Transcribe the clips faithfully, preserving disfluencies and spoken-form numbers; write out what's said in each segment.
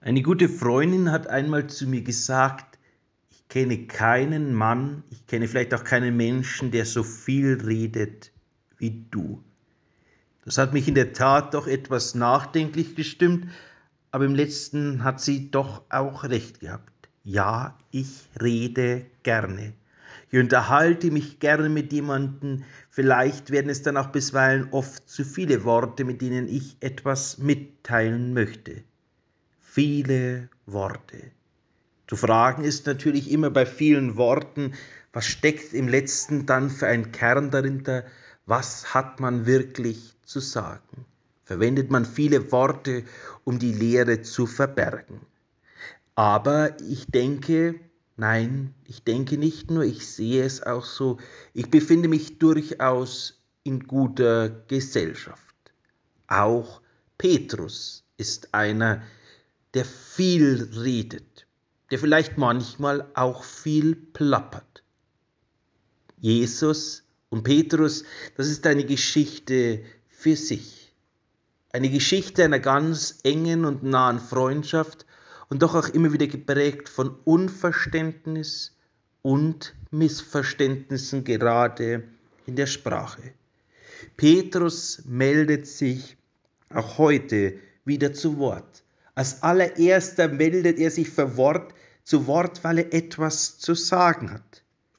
Eine gute Freundin hat einmal zu mir gesagt, ich kenne keinen Mann, ich kenne vielleicht auch keinen Menschen, der so viel redet wie du. Das hat mich in der Tat doch etwas nachdenklich gestimmt, aber im letzten hat sie doch auch recht gehabt. Ja, ich rede gerne. Ich unterhalte mich gerne mit jemandem, vielleicht werden es dann auch bisweilen oft zu viele Worte, mit denen ich etwas mitteilen möchte. Viele Worte. Zu fragen ist natürlich immer bei vielen Worten, was steckt im letzten dann für ein Kern dahinter, was hat man wirklich zu sagen? Verwendet man viele Worte, um die Leere zu verbergen? Aber ich denke, nein, ich denke nicht nur, ich sehe es auch so, ich befinde mich durchaus in guter Gesellschaft. Auch Petrus ist einer, der viel redet, der vielleicht manchmal auch viel plappert. Jesus und Petrus, das ist eine Geschichte für sich. Eine Geschichte einer ganz engen und nahen Freundschaft und doch auch immer wieder geprägt von Unverständnis und Missverständnissen, gerade in der Sprache. Petrus meldet sich auch heute wieder zu Wort. Als allererster meldet er sich für Wort, zu Wort, weil er etwas zu sagen hat.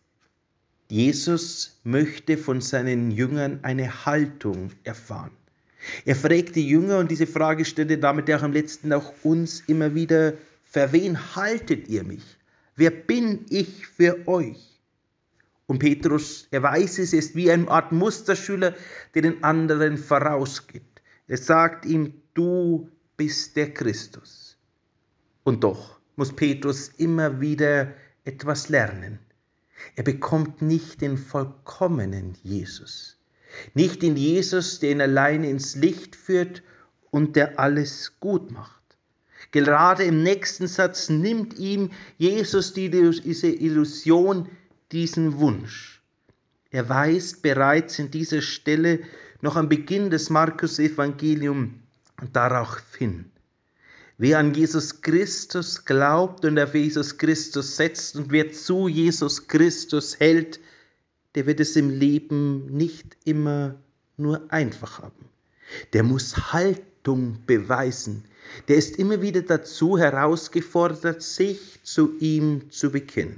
Jesus möchte von seinen Jüngern eine Haltung erfahren. Er fragt die Jünger und diese Frage stellte damit auch am letzten auch uns immer wieder, für wen haltet ihr mich? Wer bin ich für euch? Und Petrus, er weiß es, er ist wie eine Art Musterschüler, der den anderen vorausgeht. Er sagt ihm, du bist der Christus. Und doch muss Petrus immer wieder etwas lernen. Er bekommt nicht den vollkommenen Jesus. Nicht den Jesus, der ihn alleine ins Licht führt und der alles gut macht. Gerade im nächsten Satz nimmt ihm Jesus diese Illusion, diesen Wunsch. Er weist bereits in dieser Stelle noch am Beginn des Markus-Evangeliums darauf hin. Wer an Jesus Christus glaubt und auf Jesus Christus setzt und wer zu Jesus Christus hält, der wird es im Leben nicht immer nur einfach haben. Der muss Haltung beweisen. Der ist immer wieder dazu herausgefordert, sich zu ihm zu bekennen.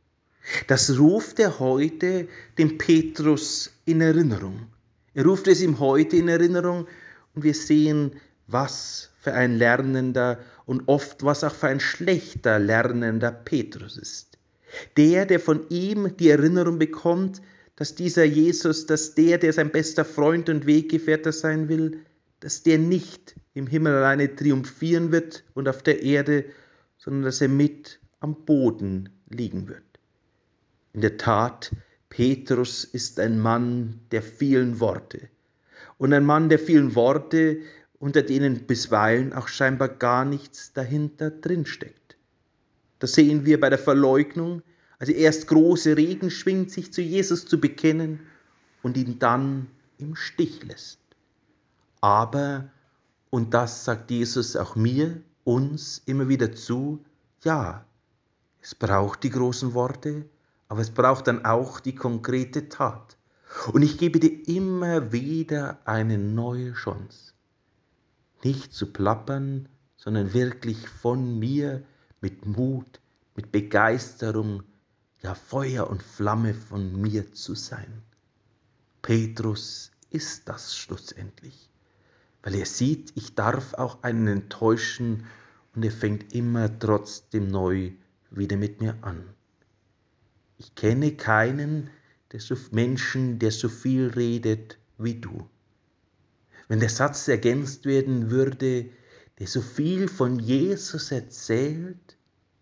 Das ruft er heute dem Petrus in Erinnerung. Er ruft es ihm heute in Erinnerung und wir sehen, was für ein lernender und oft was auch für ein schlechter lernender Petrus ist. Der, der von ihm die Erinnerung bekommt, dass dieser Jesus, dass der, der sein bester Freund und Weggefährte sein will, dass der nicht im Himmel alleine triumphieren wird und auf der Erde, sondern dass er mit am Boden liegen wird. In der Tat, Petrus ist ein Mann der vielen Worte. Und ein Mann der vielen Worte, unter denen bisweilen auch scheinbar gar nichts dahinter drinsteckt. Das sehen wir bei der Verleugnung, als er erst große Reden schwingt, sich zu Jesus zu bekennen und ihn dann im Stich lässt. Aber, und das sagt Jesus auch mir, uns immer wieder zu, ja, es braucht die großen Worte, aber es braucht dann auch die konkrete Tat. Und ich gebe dir immer wieder eine neue Chance. Nicht zu plappern, sondern wirklich von mir mit Mut, mit Begeisterung, ja Feuer und Flamme von mir zu sein. Petrus ist das schlussendlich, weil er sieht, ich darf auch einen enttäuschen und er fängt immer trotzdem neu wieder mit mir an. Ich kenne keinen der so, Menschen, der so viel redet wie du. Wenn der Satz ergänzt werden würde, der so viel von Jesus erzählt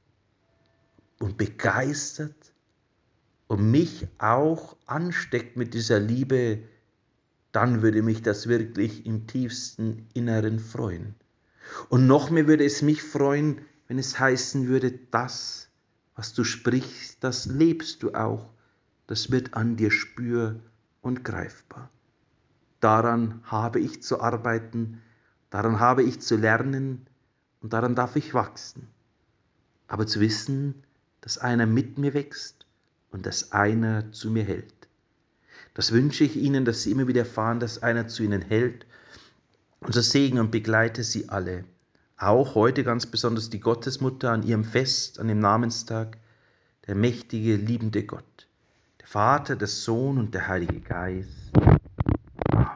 und begeistert und mich auch ansteckt mit dieser Liebe, dann würde mich das wirklich im tiefsten Inneren freuen. Und noch mehr würde es mich freuen, wenn es heißen würde, das, was du sprichst, das lebst du auch. Das wird an dir spür- und greifbar. Daran habe ich zu arbeiten, daran habe ich zu lernen und daran darf ich wachsen. Aber zu wissen, dass einer mit mir wächst und dass einer zu mir hält. Das wünsche ich Ihnen, dass Sie immer wieder erfahren, dass einer zu Ihnen hält. Und so segne und begleite Sie alle. Auch heute ganz besonders die Gottesmutter an ihrem Fest, an dem Namenstag, der mächtige, liebende Gott, der Vater, der Sohn und der Heilige Geist.